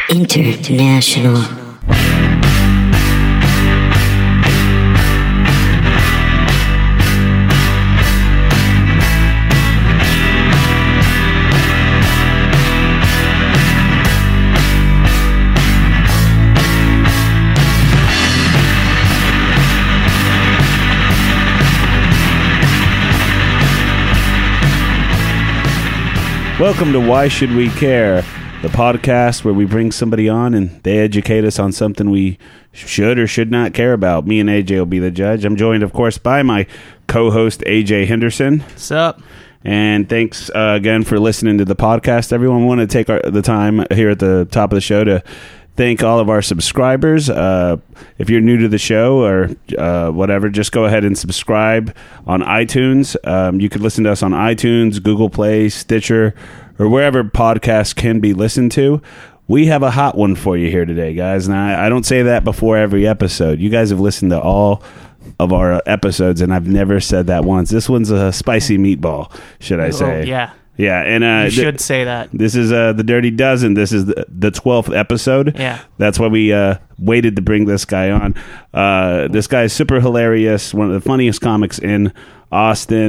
International. Welcome to Why Should We Care, the podcast where we bring somebody on and they educate us on something we should or should not care about. Me and AJ will be the judge. I'm joined, of course, by my co-host, AJ Henderson. What's up? And thanks again for listening to the podcast. Everyone, want to take the time here at the top of the show to thank all of our subscribers. If you're new to the show or whatever, just go ahead and subscribe on iTunes. You can listen to us on iTunes, Google Play, Stitcher, or wherever podcasts can be listened to. We have a hot one for you here today, guys. And I don't say that before every episode. You guys have listened to all of our episodes, and I've never said that once. This one's a spicy meatball, should I say. Oh, yeah. Yeah, and you should say that. This is the Dirty Dozen. This is the 12th episode. Yeah. That's why we waited to bring this guy on. This guy is super hilarious, one of the funniest comics in Austin.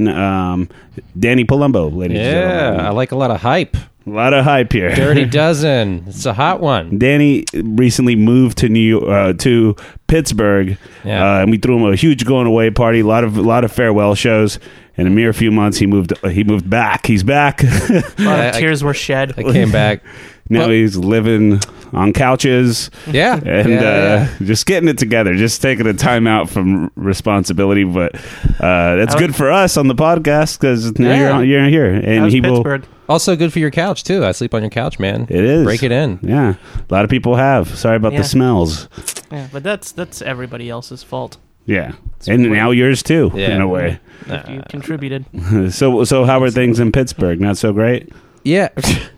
Danny Palumbo, ladies and gentlemen. Yeah, I like a lot of hype. A lot of hype here. Dirty Dozen. It's a hot one. Danny recently moved to Pittsburgh, and we threw him a huge going away party. A lot of farewell shows. In a mere few months, he moved back. He's back. A lot of tears were shed. I came back. Now he's living on couches. Yeah. And just getting it together. Just taking a time out from responsibility. But that's good for us on the podcast because now you're here. And he Pittsburgh. will. Also good for your couch, too. I sleep on your couch, man. It is. Break it in. Yeah. A lot of people have. Sorry about the smells. Yeah, but that's everybody else's fault. Yeah. And now yours, too, in a way. You contributed. So how are things in Pittsburgh? Not so great? Yeah.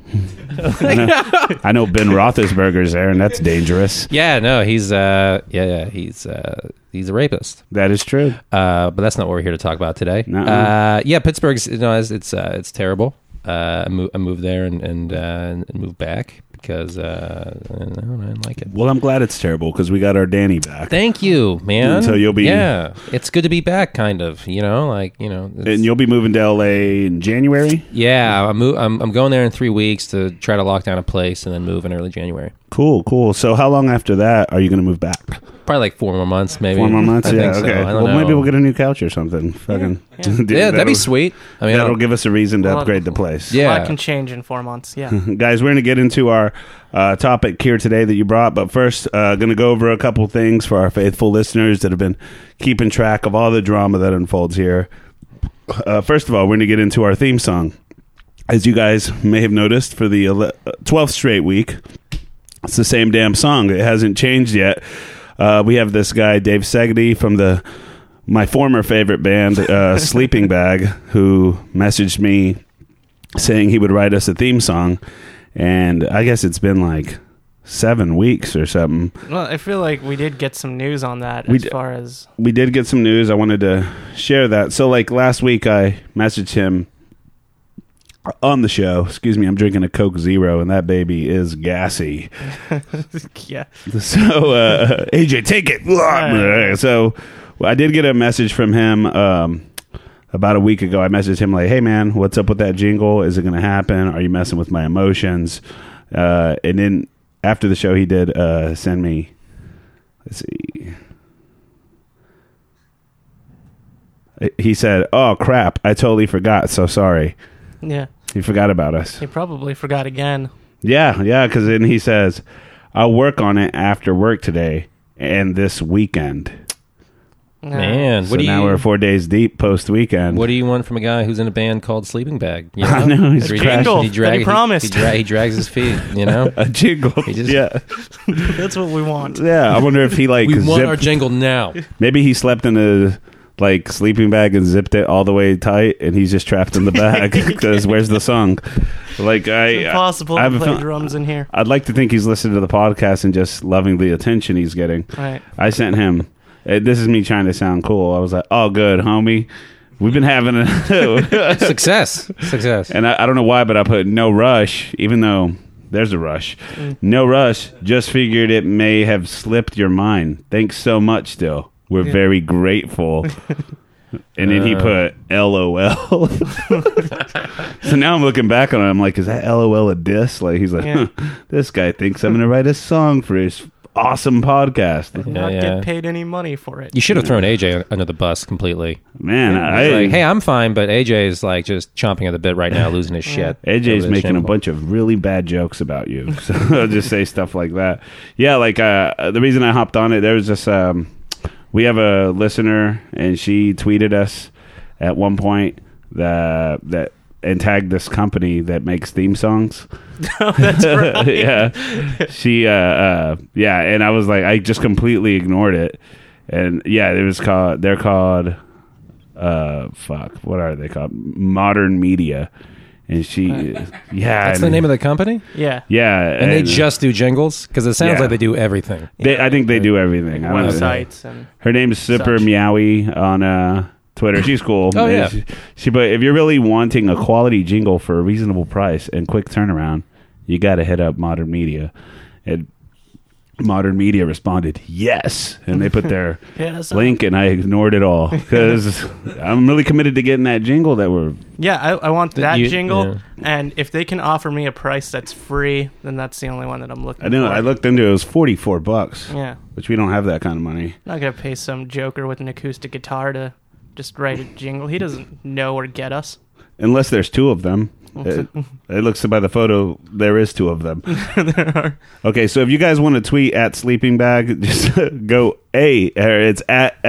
I know Ben Roethlisberger's there, and that's dangerous. Yeah, no, he's he's a rapist. That is true. But that's not what we're here to talk about today. Nuh-uh. Pittsburgh's it's terrible. I moved there and moved back because I didn't like it. Well, I'm glad it's terrible because we got our Danny back. Thank you, man. So you'll be it's good to be back, kind of. And you'll be moving to LA in January. Yeah, I'm going there in 3 weeks to try to lock down a place and then move in early January. Cool. So how long after that are you going to move back? Probably like 4 more months, maybe. 4 more months, I think okay. So. I don't know. Maybe we'll get a new couch or something. Fucking yeah, that'd be sweet. I mean, that'll give us a reason to upgrade the place. Yeah, a lot can change in 4 months. Yeah, guys, we're going to get into our topic here today that you brought, but first, going to go over a couple things for our faithful listeners that have been keeping track of all the drama that unfolds here. First of all, we're going to get into our theme song. As you guys may have noticed, for the 12th straight week, it's the same damn song. It hasn't changed yet. We have this guy, Dave Segedy, from my former favorite band, Sleeping Bag, who messaged me saying he would write us a theme song. And I guess it's been like 7 weeks or something. Well, I feel like we did get some news on that We did get some news. I wanted to share that. So like last week, I messaged him on the show. Excuse me, I'm drinking a Coke Zero, and that baby is gassy. Yeah. So, AJ, take it. So, I did get a message from him about a week ago. I messaged him like, hey, man, what's up with that jingle? Is it going to happen? Are you messing with my emotions? And then after the show, he did send me, let's see. He said, oh, crap, I totally forgot. So sorry. Yeah. He forgot about us. He probably forgot again. Yeah, because then he says, I'll work on it after work today and this weekend. Man, so now we're 4 days deep post-weekend. What do you want from a guy who's in a band called Sleeping Bag? You know? I know. He's jingle that he promised. He drags his feet, you know? A jingle. Yeah. That's what we want. Yeah, I wonder if he like we want our jingle now. Maybe he slept in a like sleeping bag and zipped it all the way tight, and he's just trapped in the bag because where's the song? Like it's impossible to play drums in here. I'd like to think he's listening to the podcast and just loving the attention he's getting. Right. I sent him. This is me trying to sound cool. I was like, "Oh, good, homie. We've been having a success." And I don't know why, but I put no rush, even though There's a Rush. No rush. Just figured it may have slipped your mind. Thanks so much still. We're very grateful. And then he put LOL. So now I'm looking back on it. I'm like, is that LOL a diss? Like, he's like, this guy thinks I'm going to write a song for his awesome podcast. Not get paid any money for it. You should have thrown AJ under the bus completely. Man, like, hey, I'm fine, but AJ is like just chomping at the bit right now, losing his shit. AJ's making a bunch of really bad jokes about you. So I'll just say stuff like that. Yeah, like the reason I hopped on it, there was this, we have a listener, and she tweeted us at one point that and tagged this company that makes theme songs. Oh, that's right. Yeah. She, and I was like, I just completely ignored it. And yeah, they're called, what are they called? Modern Media. And that's the name of the company? Yeah. Yeah. And they just do jingles? Because it sounds like they do everything. I think they do everything. Like websites. And her name's Super Meowie on Twitter. She's cool. Oh, yeah. But if you're really wanting a quality jingle for a reasonable price and quick turnaround, you got to hit up Modern Media. And Modern Media responded, yes. And they put their link, and I ignored it all because I'm really committed to getting that jingle that we're... Yeah, I want that jingle. Yeah. And if they can offer me a price that's free, then that's the only one that I'm looking for. I know. I looked into it. It was $44. Yeah. Which we don't have that kind of money. I'm not going to pay some joker with an acoustic guitar to just write a jingle. He doesn't know or get us. Unless there's two of them. It looks by the photo, there is two of them. There are. Okay, so if you guys want to tweet at Sleeping Bag, just go it's at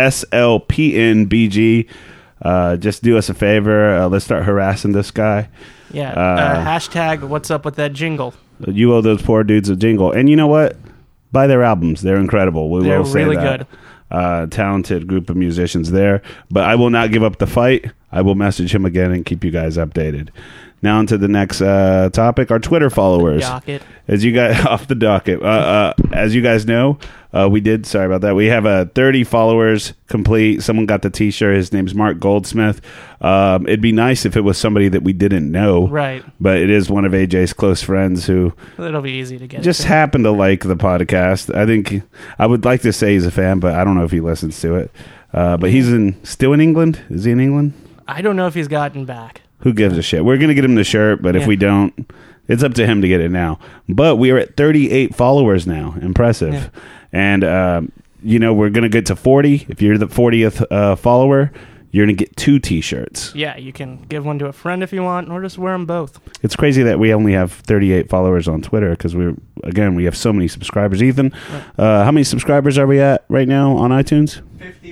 SLPNBG. Just do us a favor. Let's start harassing this guy. Yeah. Hashtag what's up with that jingle? You owe those poor dudes a jingle. And you know what? Buy their albums. They're incredible. They're really good. Talented group of musicians there. But I will not give up the fight. I will message him again and keep you guys updated. Now on to the next topic, our Twitter followers. As you guys off the docket. As you guys know, we have 30 followers complete. Someone got the t-shirt. His name's Mark Goldsmith. It'd be nice if it was somebody that we didn't know. Right. But it is one of AJ's close friends who it'll be easy to get. Just happened to like the podcast. I think I would like to say he's a fan, but I don't know if he listens to it. But he's still in England. Is he in England? I don't know if he's gotten back. Who gives a shit? We're going to get him the shirt, but if we don't, it's up to him to get it now. But we are at 38 followers now. Impressive. Yeah. And, we're going to get to 40. If you're the 40th follower, you're going to get 2 T-shirts. Yeah, you can give one to a friend if you want, or just wear them both. It's crazy that we only have 38 followers on Twitter because we have so many subscribers. Ethan, how many subscribers are we at right now on iTunes?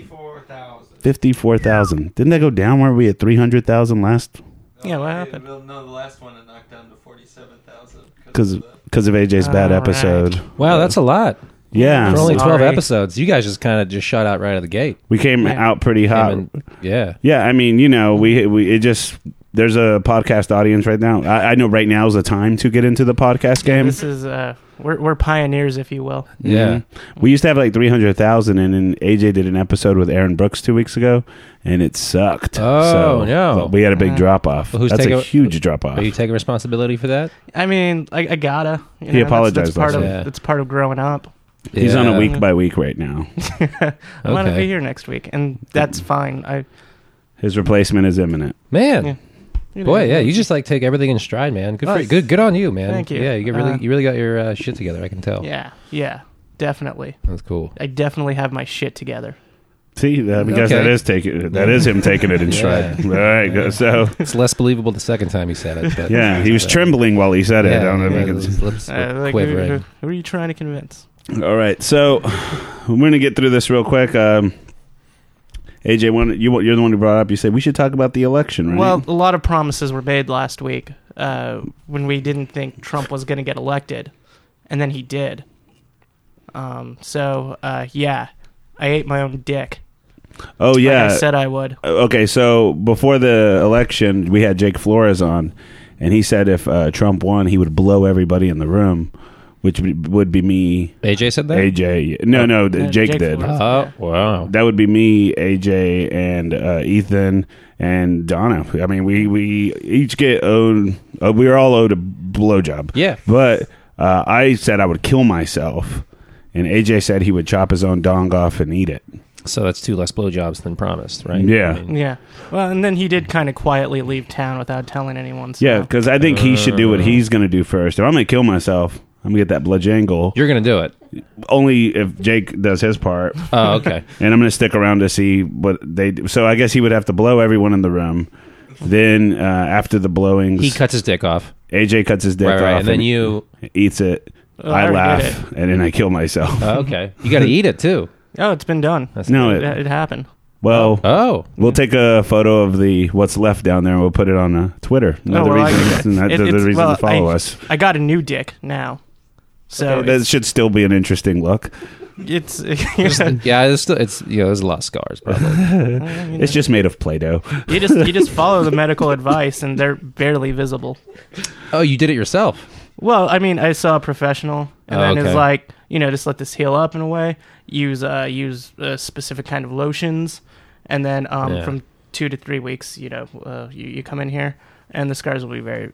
54,000. Didn't that go down? Weren't we at 300,000 last? Yeah, what happened? No, the last one it knocked down to 47,000 because of AJ's bad episode. Right. Wow, that's a lot. Yeah, for only 12 episodes, you guys just kind of shot out right out of the gate. We came out pretty hot. Yeah. I mean, there's a podcast audience right now. I know right now is the time to get into the podcast game. This is we're pioneers, if you will. Yeah, we used to have like 300,000, and then AJ did an episode with Aaron Brooks 2 weeks ago, and it sucked. Oh no, we had a big drop off. Well, that's a huge drop off. Are you taking responsibility for that? I mean, I gotta. He apologized. That's part of growing up. Yeah. He's on a week by week right now. I'm gonna be here next week, and that's fine. His replacement is imminent. Man. Yeah. Boy, yeah, you just take everything in stride, man. Good on you, man. Thank you. Yeah, you really got your shit together. I can tell. Yeah, definitely. That's cool. I definitely have my shit together. See, because that is him taking it in stride. All right, so it's less believable the second time he said it. But he was trembling while he said it. I don't know if his lips were quivering. Who are you trying to convince? All right, so we're going to get through this real quick. AJ, you're the one who brought it up. You said we should talk about the election, right? Well, a lot of promises were made last week when we didn't think Trump was going to get elected, and then he did. I ate my own dick. Oh, yeah. Like I said I would. Okay, so before the election, we had Jake Flores on, and he said if Trump won, he would blow everybody in the room. Which would be me. AJ said that? AJ. No, Jake did. Oh, wow. That would be me, AJ, and Ethan, and Donna. I mean, we each get owed... we were all owed a blowjob. Yeah. But I said I would kill myself, and AJ said he would chop his own dong off and eat it. So that's 2 less blowjobs than promised, right? Yeah. I mean, Yeah. Well, and then he did kind of quietly leave town without telling anyone. So. Yeah, because I think he should do what he's going to do first. If I'm going to kill myself, I'm going to get that bludgeongle. you're going to do it. Only if Jake does his part. Oh, okay. And I'm going to stick around to see what they do. So I guess he would have to blow everyone in the room. Then after the blowings, He cuts his dick off. AJ cuts his dick Right, right. off. And then you... eats it. Oh, I I already did laugh, and then I kill myself. Oh, okay. You got to eat it, too. Oh, it's been done. That's No, It happened. Well, Oh. we'll take a photo of the what's left down there, and we'll put it on Twitter. Another well, reason, another reason to follow us. I got a new dick now. So That should still be an interesting look. it's Yeah, it's there's a lot of scars, probably. It's just made of Play-Doh. you just follow the medical advice and they're barely visible. Oh, you did it yourself? Well, I mean, I saw a professional, and Oh, then okay. it's like, just let this heal up in a way. Use a specific kind of lotions, and then from 2 to 3 weeks, you come in here, and the scars will be very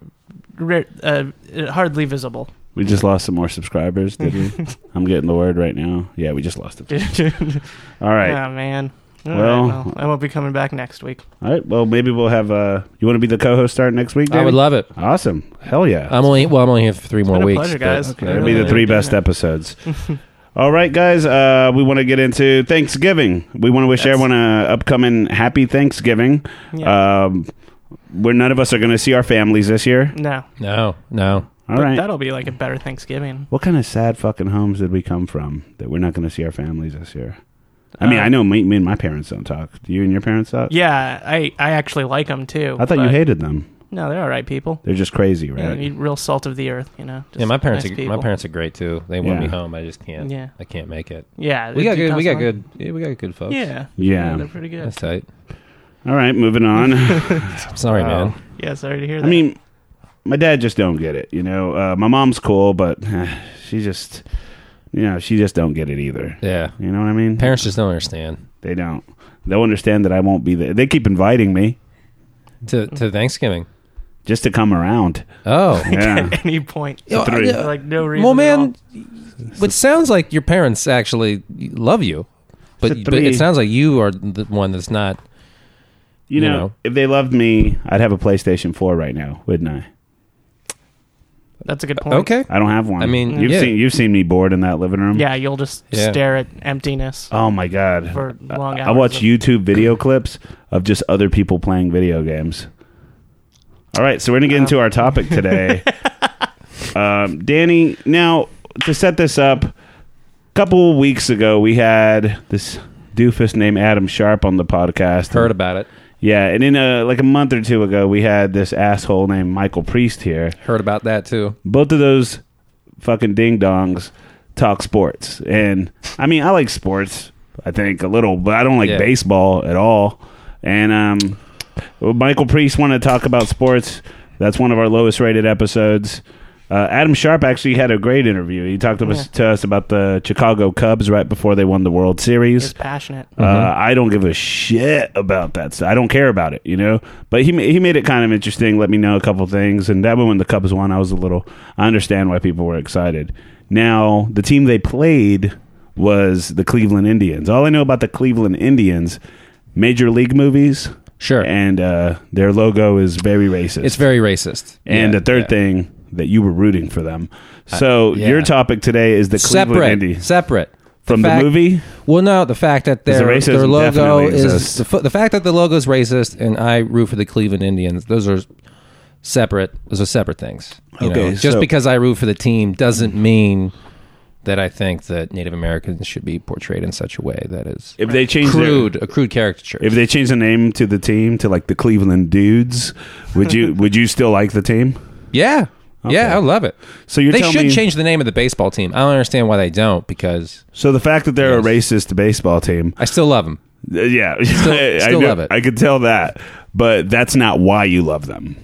hardly visible. We just lost some more subscribers, did we? I'm getting the word right now. Yeah, we just lost it. All right. Oh man. All Well- right, I won't be coming back next week. All right. Well, maybe we'll have. You want to be the co-host starting next week? I would Danny? love it. Awesome. Hell yeah. I'm only here for 3 more been a weeks. pleasure, but- guys. Okay. That'll be the 3 best episodes. All right, guys. We want to get into Thanksgiving. We want to wish everyone a upcoming happy Thanksgiving. Yeah. Where none of us are going to see our families this year. No. No. All But right. that'll be like a better Thanksgiving. What kind of sad fucking homes did we come from that we're not going to see our families this year? I mean, I know me and my parents don't talk. Do you and your parents talk? Yeah, I actually like them too. I thought you but- hated them. No, they're all right people. They're just crazy, Yeah, right? real salt of the earth, Just Yeah, my parents. nice My people. parents are great too. They want me Yeah. home. I just can't. Yeah. I can't make it. Yeah, We got they do good. We got constantly- good. Yeah, we got good folks. Yeah. Yeah. They're pretty good. That's tight. All right, moving on. Sorry, Wow. man. Yeah, sorry to hear that. I mean, my dad just don't get it. My mom's cool, but she just, she just don't get it either. Yeah. You know what I mean? Parents just don't understand. They don't. They'll understand that I won't be there. They keep inviting me To Thanksgiving. just to come around. Oh. Yeah. at any point, Yeah, Three. yeah. like no reason. Well, at man, it sounds like your parents actually love you, but It's a but it 3. sounds like you are the one that's not. You know, if they loved me, I'd have a PlayStation 4 right now, wouldn't I? That's a good point. Okay. I don't have one. I mean, you've yeah. seen me bored in that living room. Yeah, you'll just Yeah. stare at emptiness Oh my god. for long hours. I watch of- YouTube video clips of just other people playing video games. All right, so we're gonna get into our topic today. Danny, now to set this up, a couple of weeks ago we had this doofus named Adam Sharp on the podcast. Heard about it. Yeah, and then like a month or two ago we had this asshole named Michael Priest here. Heard about that too. Both of those fucking ding dongs talk sports, and I mean I like sports. I think a little, but I don't like baseball at all. And Michael Priest wanted to talk about sports. That's one of our lowest rated episodes. Adam Sharp actually had a great interview. He talked to us about the Chicago Cubs right before they won the World Series. He's passionate. I don't give a shit about that stuff. I don't care about it, But he made it kind of interesting. Let me know a couple things. And that when the Cubs won, I understand why people were excited. Now, the team they played was the Cleveland Indians. All I know about the Cleveland Indians, Major League movies. Sure. And their logo is very racist. It's very racist. And Yeah, the third yeah. thing, that you were rooting for them. So yeah. your topic today is the Cleveland Indians. Separate. From the movie? Well, no, the fact that Because the their racism logo definitely is exists. the fact that the logo is racist, and I root for the Cleveland Indians. Those are separate. Those are separate things. Okay, just so- because I root for the team doesn't mean that I think that Native Americans should be portrayed in such a way that is If they change a crude caricature. If they change the name to the team to like the Cleveland Dudes, would you still like the team? yeah, Okay. yeah, I love it. So you're They telling should me, change the name of the baseball team. I don't understand why they don't, because So the fact that they're a Yes. racist baseball team, I still love them. yeah, Still know- love it. I could tell that, but that's not why you love them.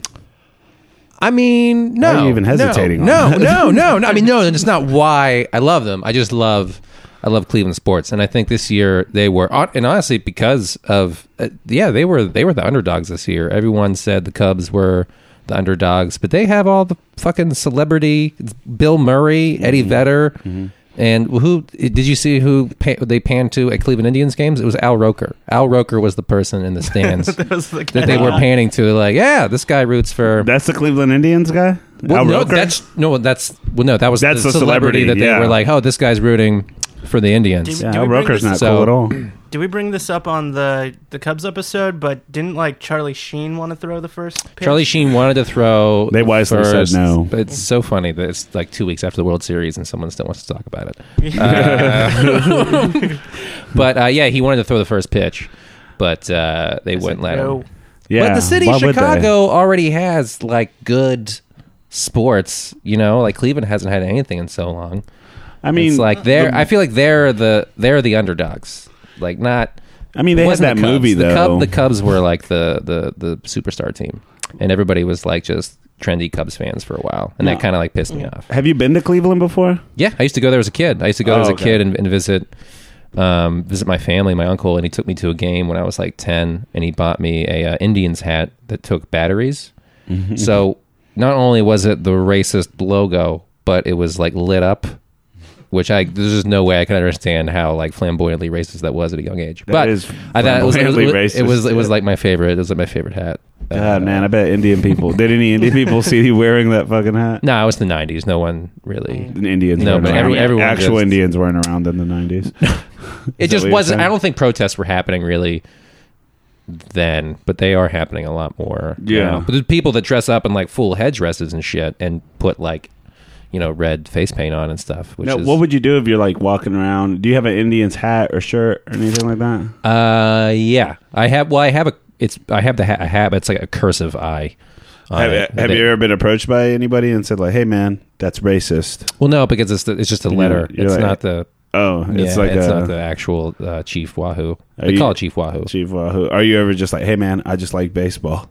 I mean, no. Why are you even hesitating on No, that? no. I mean, no, it's not why I love them. I just love Cleveland sports. And I think this year they were, and honestly, because of, they were the underdogs this year. Everyone said the Cubs were the underdogs, but they have all the fucking celebrity. It's Bill Murray, Eddie Vedder, and who did you see who they panned to at Cleveland Indians games? It was Al Roker. Al Roker was the person in the stands that they were panning to. Like, yeah, this guy roots for. That's the Cleveland Indians guy. Well, Al no, Roker? that was That's the the celebrity that they yeah. were like, oh, this guy's rooting for the Indians. Yeah, Do Al we bring Roker's this- not cool at all. Did we bring this up on the Cubs episode? But didn't like Charlie Sheen want to throw the first pitch? Charlie Sheen wanted to throw. They wisely said first, no. But it's so funny that it's like 2 weeks after the World Series and someone still wants to talk about it. But yeah, he wanted to throw the first pitch, but they wouldn't let him. Yeah, But the city why of would they? Chicago already has like good sports. You know, like Cleveland hasn't had anything in so long. I mean, It's like I feel like they're the underdogs. Like not. I mean, they it had wasn't that the Cubs. movie though. The Cubs were like the superstar team, and everybody was like just trendy Cubs fans for a while, and that kind of like pissed me off. Have you been to Cleveland before? Yeah, I used to go there as a kid. I used to go there as a okay. kid and visit my family, my uncle, and he took me to a game when I was like 10, and he bought me a Indians hat that took batteries. So not only was it the racist logo, but it was like lit up. There's just no way I can understand how like flamboyantly racist that was at a young age. That But is I thought flamboyantly racist. it was like my favorite. It was like my favorite hat. God, man, I bet Indian people. Did any Indian people see you wearing that fucking hat? No, it was the 90s. No one really. The Indians. No, weren't but around. everyone actual just- Indians weren't around in the 90s. It Is that just what you're wasn't. saying? I don't think protests were happening really then, but they are happening a lot more. Yeah. now. But there's people that dress up in like full headdresses and shit and put like, red face paint on and stuff. Which No, is, what would you do if you're like walking around? Do you have an Indian's hat or shirt or anything like that? Yeah, I have. Well, I have the hat. I have. It's like a cursive I. Have you ever been approached by anybody and said like, "Hey, man, that's racist"? Well, no, because it's just a letter. You're It's like- not the. Oh, it's Yeah, like it's a not the actual Chief Wahoo. Are They you- call it Chief Wahoo. Chief Wahoo. Are you ever just like, "Hey, man, I just like baseball"?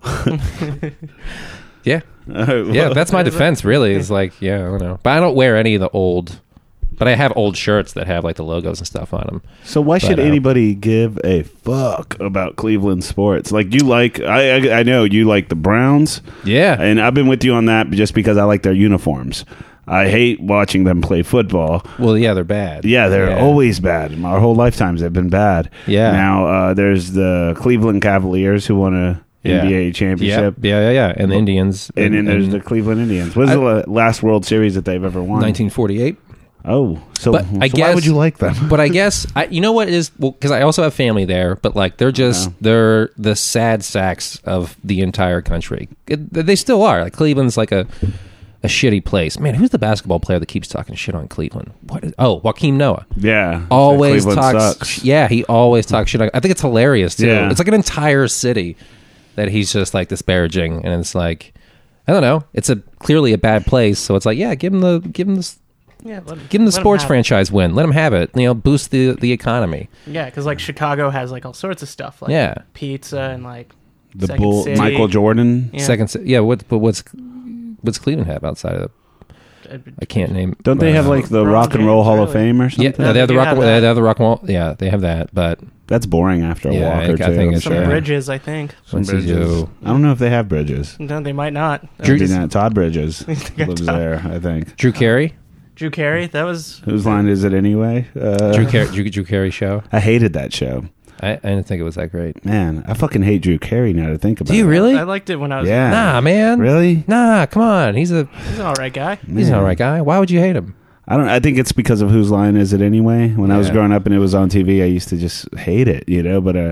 Yeah, yeah. That's my defense. Really, is like, yeah, I don't know, but I don't wear any of the old. But I have old shirts that have like the logos and stuff on them. So why should anybody give a fuck about Cleveland sports? Like you like, I know you like the Browns. Yeah, And I've been with you on that just because I like their uniforms. I hate watching them play football. well, yeah, they're bad. Yeah, they're always bad. Our whole lifetimes they've been bad. Yeah. Now there's the Cleveland Cavaliers who won a NBA championship. Yeah. And the Indians. And then there's the Cleveland Indians. What is the last World Series that they've ever won? 1948. Oh, so, But I so guess, why would you like them? But I guess you know what it is. Well, because I also have family there, but like they're just they're the sad sacks of the entire country. They still are. Like Cleveland's like a shitty place. Man, who's the basketball player that keeps talking shit on Cleveland? Joakim Noah. Yeah, Always Cleveland talks. sucks. Yeah, he always talks shit. I think it's hilarious too. Yeah. It's like an entire city that he's just like disparaging, and it's like I don't know. It's clearly a bad place, so it's like give him the Yeah, Give them the sports franchise win. Let them have it. Boost the economy. Yeah, because like Chicago has like all sorts of stuff, like pizza and like The Second Bull, City. Michael Jordan. Yeah. What's Cleveland have outside of? I can't name. Don't they have like the LeBron Rock and Roll James, Hall of really? Fame or Yeah, something? they have the You rock. have They that. have the rock and roll. Yeah, they have that. But That's boring after a Yeah, walk or I two. think it's some fair. bridges, I think. once Bridges. you do, I don't know if they have bridges. No, they might not. Drew- Maybe not. Todd Bridges got lives Todd. there, I think. Drew Carey, Drew Carey, that was Whose line is it anyway? Drew Carey show. I hated that show. I didn't think it was that great. Man, I fucking hate Drew Carey now to think about it. Do you really? I liked it when I was Yeah. Nah, man. Really? Nah, come on. He's an He's an all right guy. all right guy. Why would you hate him? I think it's because of Whose Line Is It Anyway? When I was Yeah. growing up and it was on TV, I used to just hate it, but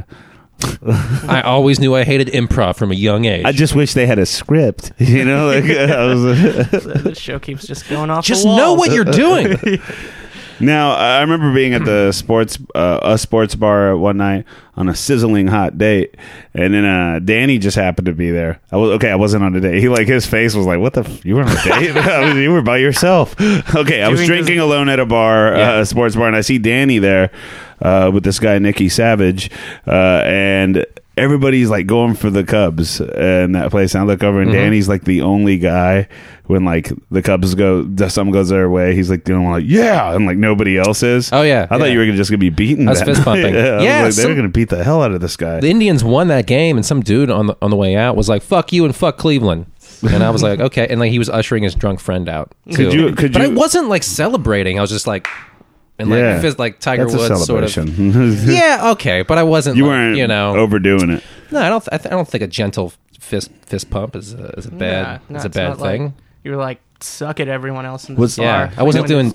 I always knew I hated improv from a young age. I just wish they had a script, like I was The show keeps just going off. just the walls. know what you're doing. Now, I remember being at the sports bar one night on a sizzling hot date, and then Danny just happened to be there. I wasn't on a date. His face was like, "What the? You were on a date? You were by yourself." Okay, I was Doing drinking alone at a bar, a sports bar, and I see Danny there with this guy Nicky Savage, and everybody's like going for the Cubs in that place. And I look over, and Danny's like the only guy when like the Cubs something goes their way. He's like the only one, like, yeah, and like nobody else is. Oh, yeah, I thought yeah. you were just gonna be beaten. I was fist pumping. I was Yeah, like, they were gonna beat the hell out of this guy. The Indians won that game, and some dude on the way out was like, "Fuck you and fuck Cleveland." And I was like, okay. And like he was ushering his drunk friend out too. But I wasn't like celebrating. I was just like, and like Tiger That's Woods a sort of. celebration. Yeah, okay, but I wasn't. You like, weren't, overdoing it. No, I don't think a gentle fist pump is a bad thing. Like, you were like suck at everyone else in the bar. Yeah, I wasn't doing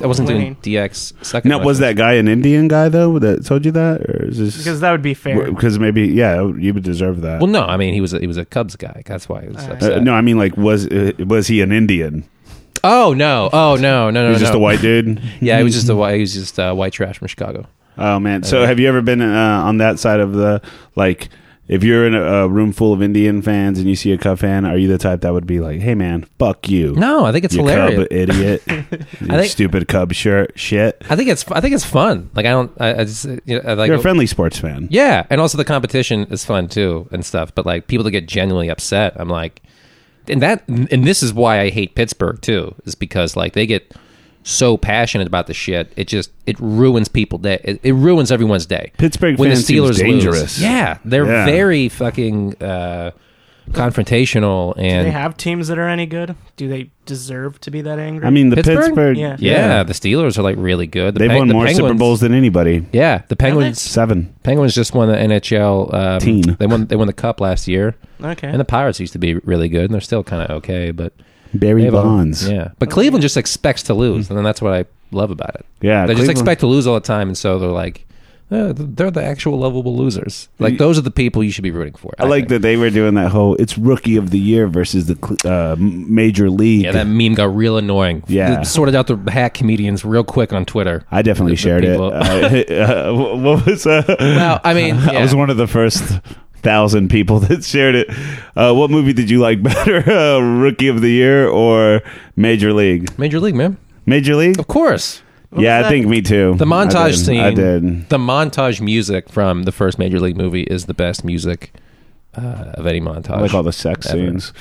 DX sucking. Now, was that guy an Indian guy though that told you that, or is this because that would be fair? Because maybe you would deserve that. Well, no, I mean he was a Cubs guy. That's why he was upset. No, I mean like was he an Indian? Oh no! He was just a white dude. Yeah, he was just white trash from Chicago. Oh man! So have you ever been on that side of the like? If you're in a room full of Indian fans and you see a Cub fan, are you the type that would be like, "Hey man, fuck you"? No, I think it's you hilarious. Cub idiot. Stupid Cub shit. I think it's fun. Like I just like you're a friendly sports fan. Yeah, and also the competition is fun too and stuff. But like people that get genuinely upset, I'm like, and this is why I hate Pittsburgh too, is because like they get so passionate about the shit. It ruins people's day. It ruins everyone's day. Pittsburgh when fans the Steelers seems dangerous. Lose. Yeah, they're very fucking confrontational. And do they have teams that are any good? Do they deserve to be that angry? I mean, the Pittsburgh yeah, the Steelers are like really good. They've won more Super Bowls than anybody. Yeah, the Penguins 7. Penguins just won the NHL team. They won the Cup last year. Okay, and the Pirates used to be really good, and they're still kind of okay, but. Barry Bonds. But Cleveland just expects to lose, and then that's what I love about it. Yeah, they just expect to lose all the time, and so they're like, they're the actual lovable losers. Like those are the people you should be rooting for. I like that they were doing that whole it's Rookie of the Year versus the Major League. Yeah, that meme got real annoying. Yeah, they sorted out the hack comedians real quick on Twitter. I definitely shared it. What was? Well, I mean, I was one of the first 1,000 people that shared it. What movie did you like better, Rookie of the Year or Major League? Major League, man. Major League? Of course. I think me too. The montage scene. I did. The montage music from the first Major League movie is the best music of any montage. I like all the sex scenes.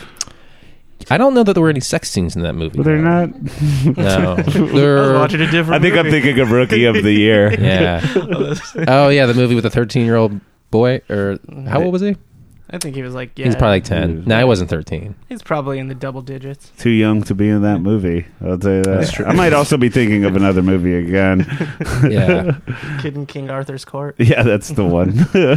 I don't know that there were any sex scenes in that movie. But they're not. No. I was watching a different I think movie. I'm thinking of Rookie of the Year. Yeah. Oh, yeah, the movie with the 13-year-old boy, or how old was he? I think he was like, He's probably like 10. No, he wasn't 13. He's probably in the double digits. Too young to be in that movie. I'll tell you that. That's true. I might also be thinking of another movie again. Yeah. Kid in King Arthur's Court. Yeah, that's the one.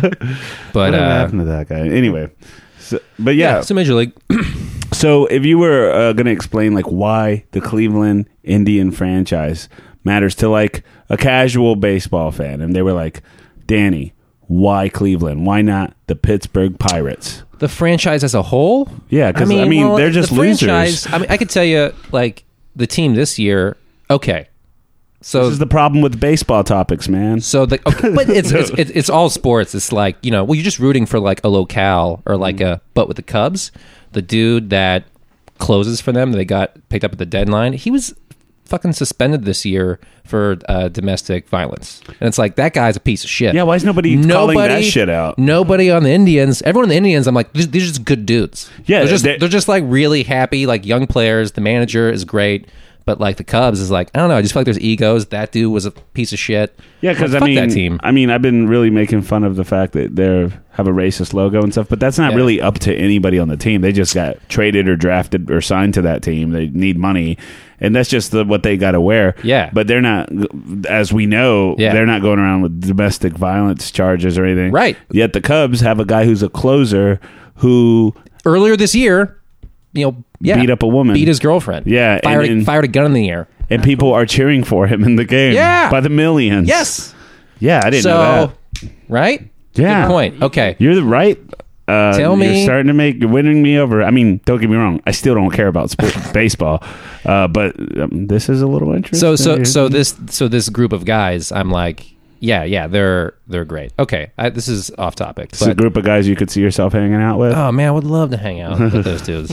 What happened to that guy? Anyway. So Major League. So if you were going to explain like why the Cleveland Indian franchise matters to like a casual baseball fan, and they were like, Danny, why Cleveland? Why not the Pittsburgh Pirates? The franchise as a whole? Yeah, because they're just losers. I mean, I could tell you, like, the team this year, okay. So this is the problem with baseball topics, man. So but it's all sports. It's like, you're just rooting for like a locale or like but with the Cubs, the dude that closes for them, they got picked up at the deadline. He was fucking suspended this year for domestic violence, and it's like that guy's a piece of shit. Yeah, why is nobody calling that shit out? Nobody on the Indians. Everyone on the Indians, I'm like, these are just good dudes. Yeah, they're just like really happy, like young players. The manager is great. But like the Cubs is like, I don't know. I just feel like there's egos. That dude was a piece of shit. Yeah, because fuck that team. I mean, I've been really making fun of the fact that they have a racist logo and stuff, but that's not really up to anybody on the team. They just got traded or drafted or signed to that team. They need money, and that's just what they got to wear. Yeah, but they're not, as we know, they're not going around with domestic violence charges or anything. Right. Yet the Cubs have a guy who's a closer who earlier this year, beat up a woman, beat his girlfriend, fired a gun in the air, and people are cheering for him in the game, by the millions. Yes, I didn't know that. Right? Yeah, good point. Okay, you're right. Tell me, you're winning me over. I mean, don't get me wrong. I still don't care about baseball, but this is a little interesting. So this group of guys, I'm like, yeah, they're great. Okay, this is off topic. It's a group of guys you could see yourself hanging out with. Oh man, I would love to hang out with those dudes.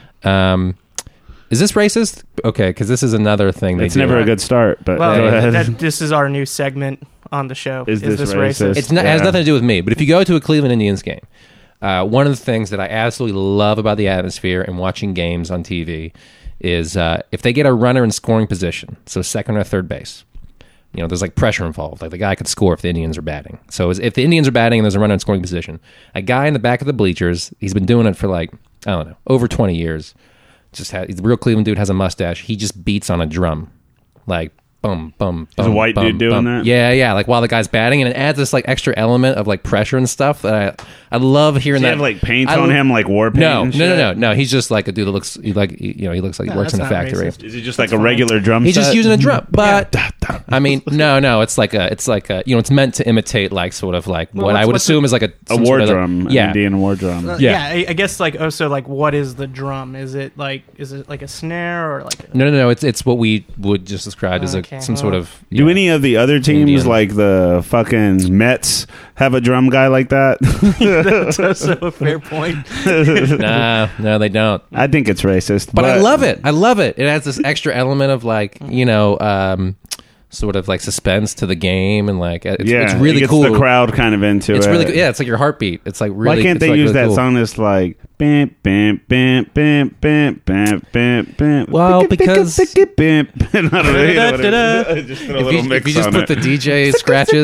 Is this racist? Okay, because this is another thing. It's never a good start. But go ahead. This is our new segment on the show. Is this racist? It has nothing to do with me. But if you go to a Cleveland Indians game, one of the things that I absolutely love about the atmosphere and watching games on TV is if they get a runner in scoring position, so second or third base. There's like pressure involved. Like the guy could score if the Indians are batting. So if the Indians are batting and there's a runner in scoring position, a guy in the back of the bleachers, he's been doing it for like, I don't know, over 20 years, he's a real Cleveland dude, has a mustache. He just beats on a drum, like bum bum. There's a white dude doing that? Yeah. Like while the guy's batting, and it adds this like extra element of like pressure and stuff that I love hearing. Does he that have like paint on him, like war paint? No. He's just like a dude that looks like he looks like he works in a factory. Racist. Is he just like a regular drum? He's set? just using a drum, but I mean, no. It's like a it's meant to imitate like sort of like what I would assume is like a war sort of drum, an Indian war drum. I guess like like what is the drum? Is it like a snare or like? No. It's what we would just describe as some sort of. Do any of the other teams, Indian. like the fucking Mets, have a drum guy like that? That's also a fair point. No, they don't. I think it's racist, But I love it. It adds this extra element of like sort of like suspense to the game, and like it's really it gets cool. the crowd kind of into It's it. really it's like your heartbeat. It's like really. Why can't it's they like use really that cool. song that's like bam bam bam bam bam bam bam bam? Well, because I don't know, you know what I mean? Just put a little mix if you just on put it. the DJ scratches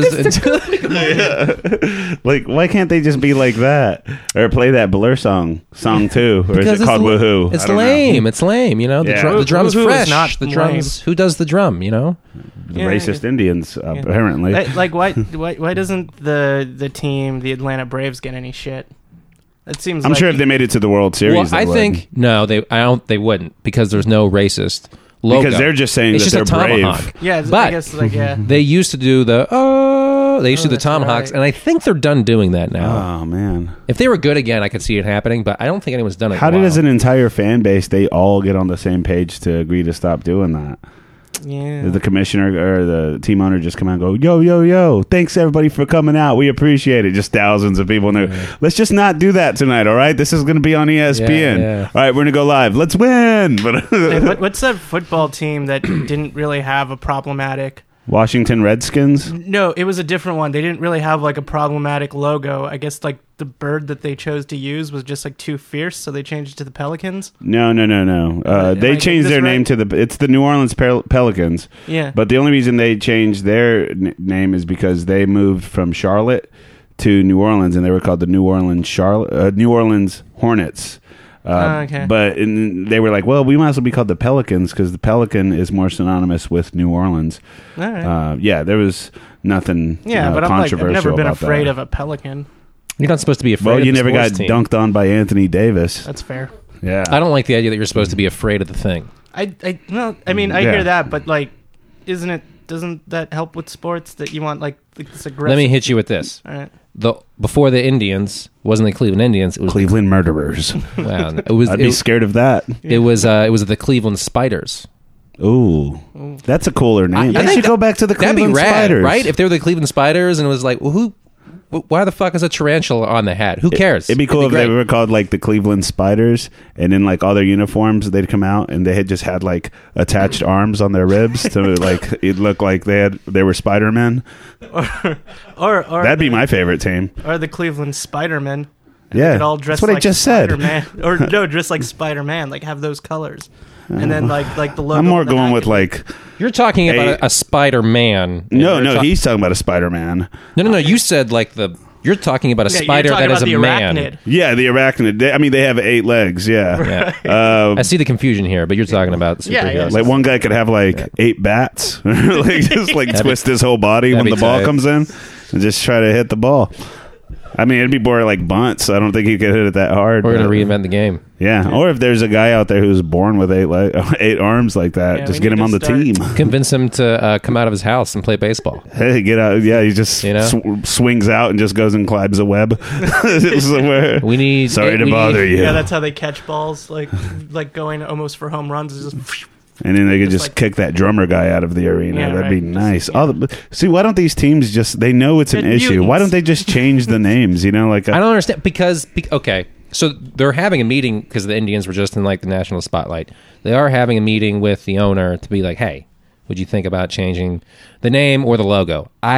into Like, why can't they just be like that or play that Blur song 2, or is it called Woohoo? It's I don't know. lame. It's lame. You know, the drum's Woohoo is fresh. not The drums. Who does the drum? You know. The racist Indians, apparently. Like why doesn't the team, the Atlanta Braves, get any shit? It seems. I'm like sure if they made it to the World Series, Well, I they think no. They wouldn't, because there's no racist logo. because they're just saying it's that just they're a brave. tomahawk. Yeah, But I guess like they used to do the they used to do the that's tomahawks, right. and I think they're done doing that now. Oh man! If they were good again, I could see it happening, but I don't think anyone's done it. How in a did, while. as an entire fan base, they all get on the same page to agree to stop doing that? yeah. Did the commissioner or the team owner just come out and go, yo, yo, yo, thanks everybody for coming out. We appreciate it. Just thousands of people in there. Yeah. Let's just not do that tonight, all right? This is going to be on ESPN. Yeah. All right, we're going to go live. Let's win. But What's that football team that didn't really have a problematic? Washington Redskins? No, it was a different one. They didn't really have like a problematic logo. I guess like the bird that they chose to use was just like too fierce, so they changed it to the Pelicans. No. They changed this their name right? to it's the New Orleans Pelicans. Yeah. But the only reason they changed their name is because they moved from Charlotte to New Orleans, and they were called the New Orleans Hornets. Okay. But they were like, well, we might as well be called the Pelicans because the Pelican is more synonymous with New Orleans. All right. There was nothing Yeah, but I've controversial never been about afraid that. of a pelican. You're not supposed to be afraid. Well, of you the never got sports team. dunked on by Anthony Davis. That's fair. Yeah. I don't like the idea that you're supposed to be afraid of the thing. I Yeah. hear that, but like, doesn't that help with sports that you want like this aggressive? Let me hit you with this. All right. Before the Indians, wasn't the Cleveland Indians? It was Cleveland Murderers. Wow, it was. I'd be scared of that. It was the Cleveland Spiders. Ooh, that's a cooler name. I They think should go back to the That'd Cleveland be rad, Spiders, right? If they were the Cleveland Spiders, and it was like, well, why the fuck is a tarantula on the hat? Who cares? It'd be cool if they great. were called like the Cleveland Spiders, and in like all their uniforms, they'd come out and they had just had like attached arms on their ribs to like it looked like they were Spider-Men. Or That'd be my favorite team. or the Cleveland Spider-Man. Yeah, Could all dress that's what like I just said. Spider-Man. Or no, dress like Spider-Man, like have those colors, and then like the logo. I'm more on the going back with is- like You're talking about a Spider-Man. no, he's talking about a Spider-Man. No. You said like You're talking about a Yeah, spider you're talking that is about a the man. arachnid. Yeah, the arachnid. They have 8 legs. Yeah. Yeah. I see the confusion here, but you're talking about superheroes. Yeah. Like one guy could have like 8 bats, like just like twist his whole body when that'd the be ball tight. comes in, and just try to hit the ball. I mean, it'd be more like bunts. I don't think he could hit it that hard. We're but- going to reinvent the game. Yeah, or if there's a guy out there who's born with 8 arms like that, Yeah, just we get him need on to the start- team. Convince him to come out of his house and play baseball. Hey, get out! Yeah, he just You know? swings out and just goes and climbs a web somewhere. We need. Sorry to we bother need- you. Yeah, that's how they catch balls, like going almost for home runs. Is just And then they could Just just like- kick that drummer guy out of the arena. Yeah, That'd be right. nice. Just- See, why don't these teams they know it's an They're issue. Why mutants. don't they just change the names? You know, like I don't understand because okay, so they're having a meeting because the Indians were just in like the national spotlight. They are having a meeting with the owner to be like, hey, would you think about changing the name or the logo? I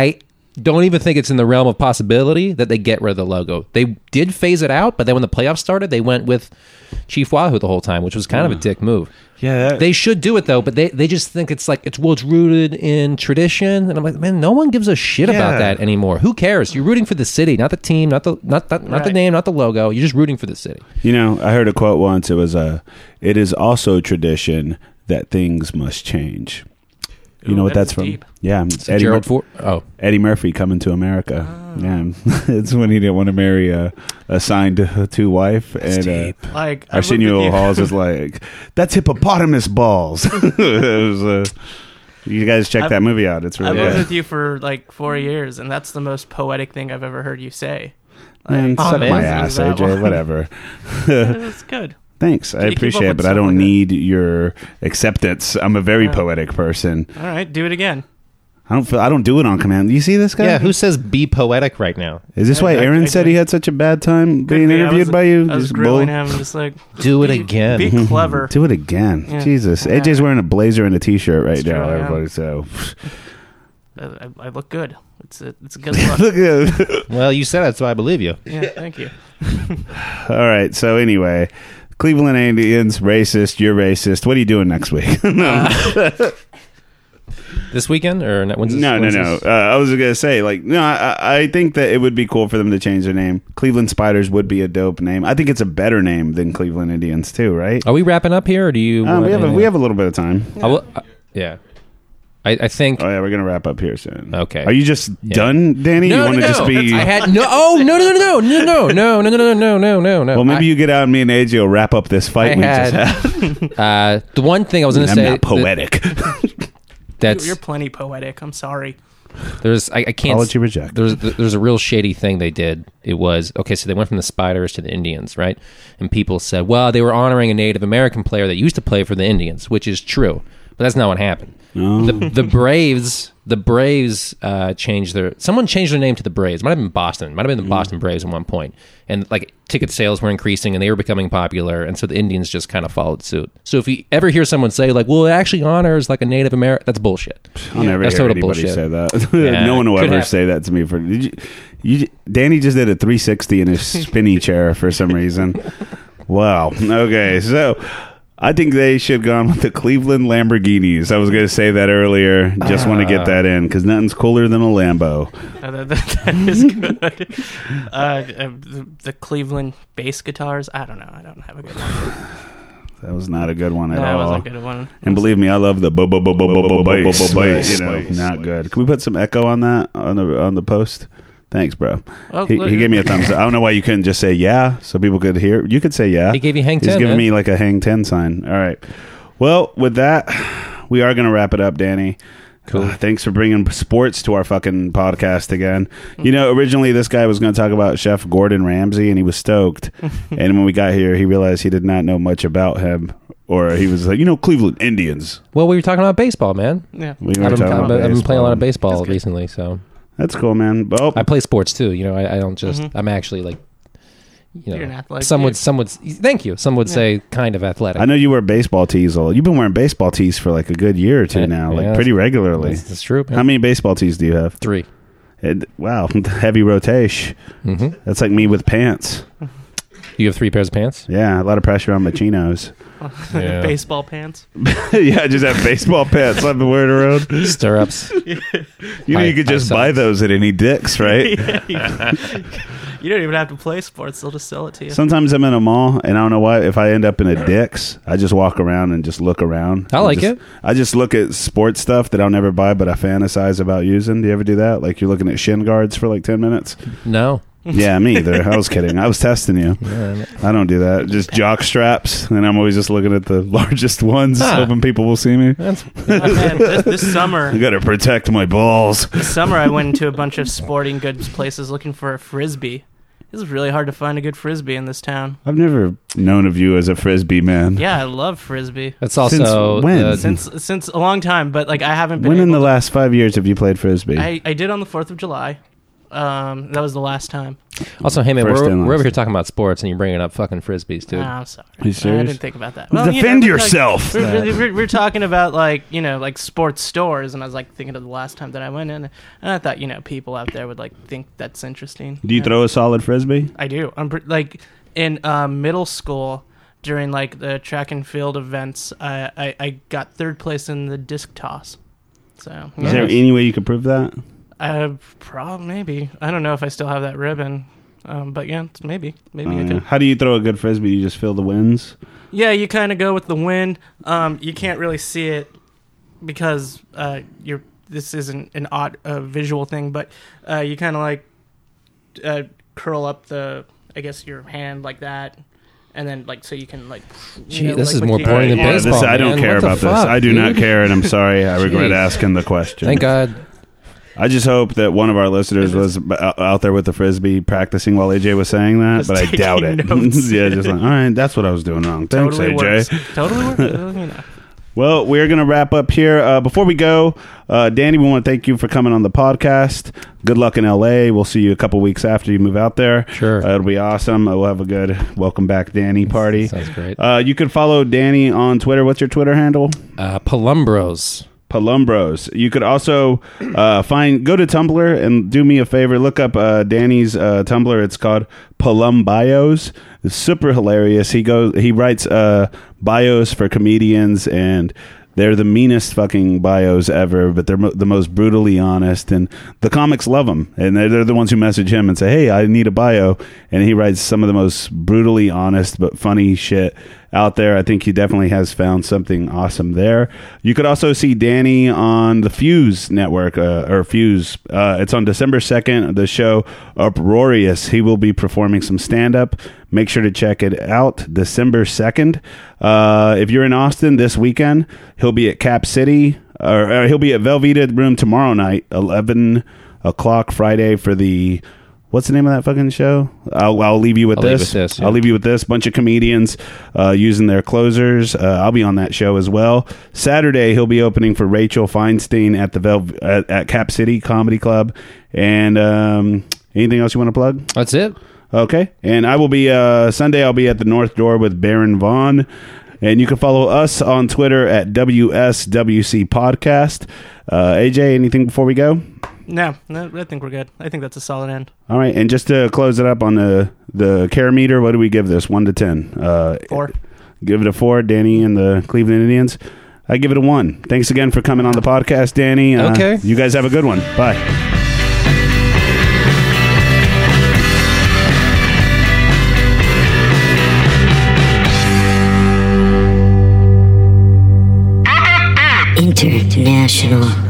don't even think it's in the realm of possibility that they get rid of the logo. They did phase it out, but then when the playoffs started, they went with Chief Wahoo the whole time, which was kind of a dick move. Yeah, they should do it though, but they just think it's like it's rooted in tradition, and I'm like, man, no one gives a shit about that anymore. Who cares? You're rooting for the city, not the team, not the name, not the logo. You're just rooting for the city. You know, I heard a quote once. It was, "It is also tradition that things must change." You know what that's from? Deep. Yeah, it's Eddie Murphy Coming to America. Yeah, it's when he didn't want to marry a signed to wife, and like Arsenio Halls is like, "That's hippopotamus balls." It was, you guys check that movie out. It's really good. I lived with you for like 4 years, and that's the most poetic thing I've ever heard you say. Man, suck my ass, AJ. Whatever. It's good. Thanks, I appreciate it, but I don't need your acceptance. I'm a very poetic person. All right, do it again. I don't do it on command. You see this guy? Yeah, who says be poetic right now? Is this why Aaron said he had such a bad time being interviewed by you? I was grilling him, just like, do it again. Be clever. Do it again. Yeah. Jesus. Yeah. AJ's wearing a blazer and a t-shirt right now, everybody, so... I look good. It's a good look. Look good. Well, you said it, so I believe you. Yeah, thank you. All right, so anyway... Cleveland Indians, racist. You're racist. What are you doing next week? This weekend or when's this? No. I was gonna say, I think that it would be cool for them to change their name. Cleveland Spiders would be a dope name. I think it's a better name than Cleveland Indians too, right? Are we wrapping up here, or do you? We have a little bit of time. Yeah. I think. Oh yeah, we're gonna wrap up here soon. Okay. Are you just done, Danny? No, you want to just be? I had no. Oh no. Well, maybe you get out and me and AJ will wrap up this fight just had. The one thing I was gonna say. I'm not poetic. You're plenty poetic. I'm sorry. I can't. I'll let you reject. There's a real shady thing they did. It was okay. So they went from the Spiders to the Indians, right? And people said, well, they were honoring a Native American player that used to play for the Indians, which is true. But that's not what happened. Oh. The Braves changed someone changed their name to the Braves. Might have been Boston. Might have been the Boston Braves at one point. And like ticket sales were increasing and they were becoming popular. And so the Indians just kind of followed suit. So if you ever hear someone say like, well, it actually honors like a Native American, that's bullshit. I'll never hear anybody bullshit. Say that. Yeah, no one will ever say that to me. Danny just did a 360 in his spinny chair for some reason. Wow. Okay, so I think they should have gone with the Cleveland Lamborghinis. I was going to say that earlier. Just want to get that in because nothing's cooler than a Lambo. That is good. The Cleveland bass guitars. I don't know. I don't have a good one. That was not a good one at all. That wasn't a good one. And believe me, I love the bass. You know, not good. Can we put some echo on that on the post? Thanks, bro. Well, he gave me a thumbs up. I don't know why you couldn't just say yeah so people could hear. You could say yeah. He gave you hang 10. He's giving me like a hang 10 sign. All right. Well, with that, we are going to wrap it up, Danny. Cool. Thanks for bringing sports to our fucking podcast again. You know, originally this guy was going to talk about Chef Gordon Ramsay, and he was stoked. And when we got here, he realized he did not know much about him. Or he was like, Cleveland Indians. Well, we were talking about baseball, man. Yeah. I've been playing a lot of baseball recently, so... That's cool, man. Well, I play sports too. I don't just. I'm actually like. You're an athletic. Some would. Thank you. Some would say kind of athletic. I know you wear baseball tees. You've been wearing baseball tees for like a good year or two now, like pretty regularly. That's true. Man. How many baseball tees do you have? 3. Wow, heavy rotation. Mm-hmm. That's like me with pants. You have 3 pairs of pants? Yeah, a lot of pressure on my chinos. Yeah. Baseball pants. Yeah, I just have baseball pants I've been wearing around. Stirrups. You could just buy those at any Dick's, right? You don't even have to play sports. They'll just sell it to you. Sometimes I'm in a mall, and I don't know why. If I end up in a Dick's, I just walk around and just look around. I like it. I just look at sports stuff that I'll never buy, but I fantasize about using. Do you ever do that? Like you're looking at shin guards for like 10 minutes? No. Yeah, me either. I was kidding. I was testing you. Yeah. I don't do that. Just jock straps, and I'm always just looking at the largest ones, hoping people will see me. Man, this summer, I gotta protect my balls. This summer, I went into a bunch of sporting goods places looking for a frisbee. It's really hard to find a good frisbee in this town. I've never known of you as a frisbee man. Yeah, I love frisbee. That's also since a long time, but like I haven't been. When in the last 5 years have you played frisbee? I did on the 4th of July. That was the last time. Also, hey man, First and we're over last. here talking about sports, and you're bringing up fucking frisbees, dude. I'm sorry. You serious? I didn't think about that. Defend we're yourself. We're talking about like sports stores, and I was like thinking of the last time that I went in, and I thought people out there would like think that's interesting. Do you throw a solid frisbee? I do. I'm like in middle school during like the track and field events. I got third place in the disc toss. So Is there any way you could prove that? Probably maybe. I don't know if I still have that ribbon. But yeah, maybe I could. How do you throw a good frisbee? You just feel the winds? Yeah, you kind of go with the wind. You can't really see it because this isn't an odd visual thing, but you kind of like curl up your hand like that, and then like so you can like. Gee, this like is when more you- boring than Yeah, baseball. I don't man. care What the about this. fuck, I do not dude? care, and I'm sorry. I regret Jeez. asking the question. Thank God. I just hope that one of our listeners was out there with the frisbee practicing while AJ was saying that, Just but I taking doubt it. notes. Yeah, just like, all right, that's what I was doing wrong. Thanks, Totally AJ. works. Totally works. Well, we're going to wrap up here. Before we go, Danny, we want to thank you for coming on the podcast. Good luck in LA. We'll see you a couple weeks after you move out there. Sure. It'll be awesome. We'll have a good welcome back, Danny party. Sounds great. You can follow Danny on Twitter. What's your Twitter handle? Palumbros. Palumbros. You could also go to Tumblr and do me a favor. Look up Danny's Tumblr. It's called Palumbios. It's super hilarious. He writes bios for comedians, and they're the meanest fucking bios ever, but they're the most brutally honest, and the comics love them, and they're the ones who message him and say, hey, I need a bio, and he writes some of the most brutally honest but funny shit out there. I think he definitely has found something awesome there. You could also see Danny on the Fuse network, or Fuse. It's on December 2nd, the show Uproarious. He will be performing some stand-up. Make sure to check it out, December 2nd. If you're in Austin this weekend, he'll be at Cap City, or he'll be at Velveeta Room tomorrow night, 11 o'clock Friday for the... What's the name of that fucking show? I'll leave you with this. Yeah. I'll leave you with this. Bunch of comedians using their closers. I'll be on that show as well. Saturday, he'll be opening for Rachel Feinstein at the at Cap City Comedy Club. And anything else you want to plug? That's it. Okay. And I will be Sunday. I'll be at the North Door with Baron Vaughn. And you can follow us on Twitter at WSWC Podcast. AJ, anything before we go? No, I think we're good. I think that's a solid end. All right, and just to close it up on the care meter, what do we give this? 1 to 10? 4. Give it a 4, Danny and the Cleveland Indians. I give it a 1. Thanks again for coming on the podcast, Danny. Okay. You guys have a good one. Bye. International.